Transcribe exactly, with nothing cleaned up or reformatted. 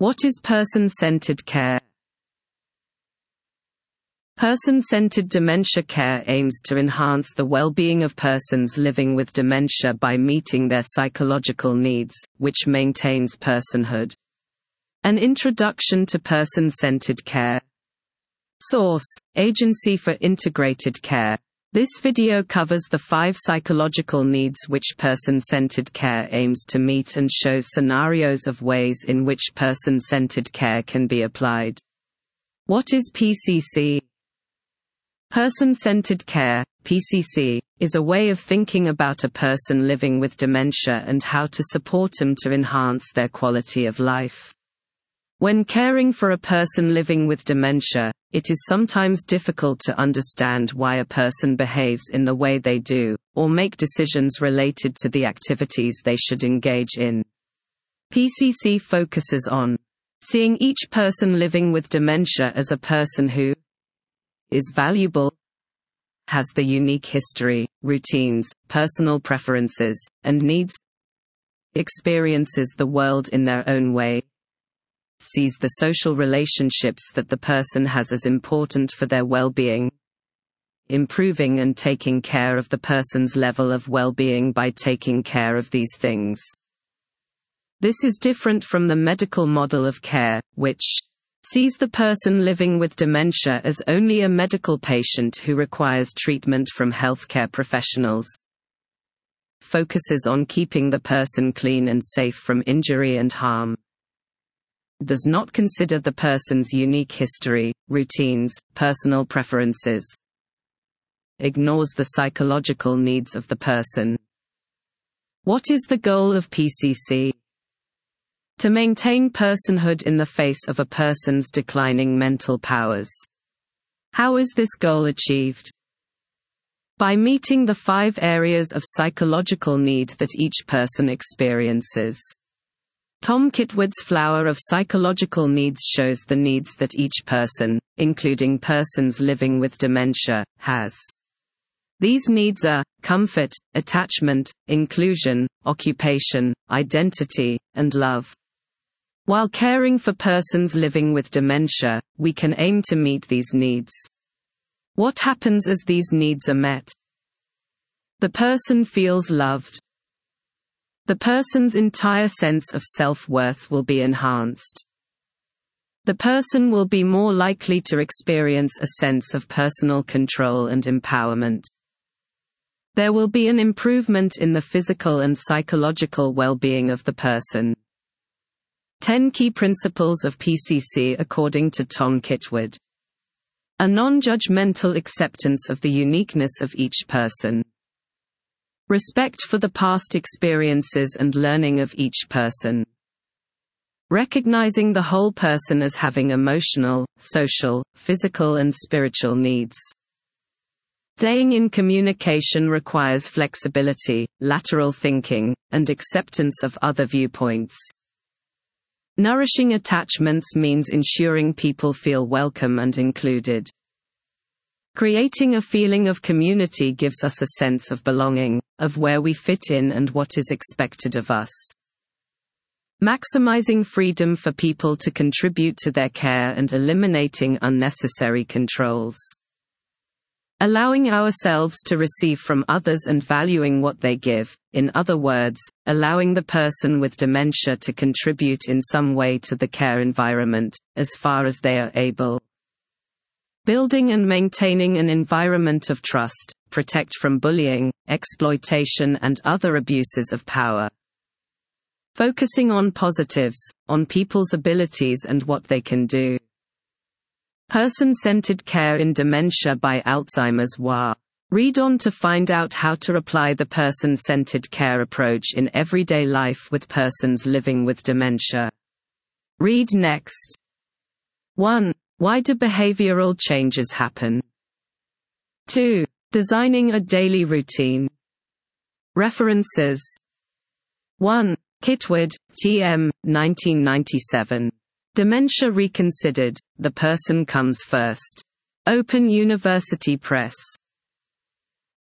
What is person-centered care? Person-centered dementia care aims to enhance the well-being of persons living with dementia by meeting their psychological needs, which maintains personhood. An introduction to person-centered care. Source: Agency for Integrated Care. This video covers the five psychological needs which person-centered care aims to meet and shows scenarios of ways in which person-centered care can be applied. What is P C C? Person-centered care, P C C, is a way of thinking about a person living with dementia and how to support them to enhance their quality of life. When caring for a person living with dementia, it is sometimes difficult to understand why a person behaves in the way they do, or make decisions related to the activities they should engage in. P C C focuses on seeing each person living with dementia as a person who is valuable, has the unique history, routines, personal preferences, and needs, experiences the world in their own way, sees the social relationships that the person has as important for their well-being, improving and taking care of the person's level of well-being by taking care of these things. This is different from the medical model of care, which sees the person living with dementia as only a medical patient who requires treatment from healthcare professionals, focuses on keeping the person clean and safe from injury and harm, does not consider the person's unique history, routines, personal preferences, ignores the psychological needs of the person. What is the goal of P C C? To maintain personhood in the face of a person's declining mental powers. How is this goal achieved? By meeting the five areas of psychological need that each person experiences. Tom Kitwood's Flower of Psychological Needs shows the needs that each person, including persons living with dementia, has. These needs are comfort, attachment, inclusion, occupation, identity, and love. While caring for persons living with dementia, we can aim to meet these needs. What happens as these needs are met? The person feels loved. The person's entire sense of self-worth will be enhanced. The person will be more likely to experience a sense of personal control and empowerment. There will be an improvement in the physical and psychological well-being of the person. ten Key Principles of P C C according to Tom Kitwood. A non-judgmental acceptance of the uniqueness of each person. Respect for the past experiences and learning of each person. Recognizing the whole person as having emotional, social, physical and spiritual needs. Staying in communication requires flexibility, lateral thinking, and acceptance of other viewpoints. Nourishing attachments means ensuring people feel welcome and included. Creating a feeling of community gives us a sense of belonging, of where we fit in and what is expected of us. Maximizing freedom for people to contribute to their care and eliminating unnecessary controls. Allowing ourselves to receive from others and valuing what they give, in other words, allowing the person with dementia to contribute in some way to the care environment, as far as they are able. Building and maintaining an environment of trust, protect from bullying, exploitation and other abuses of power. Focusing on positives, on people's abilities and what they can do. Person-centered care in dementia by Alzheimer's W A. Read on to find out how to apply the person-centered care approach in everyday life with persons living with dementia. Read next. one. Why do behavioral changes happen? two. Designing a daily routine. References. one. Kitwood, T M, nineteen ninety-seven. Dementia Reconsidered, The Person Comes First. Open University Press.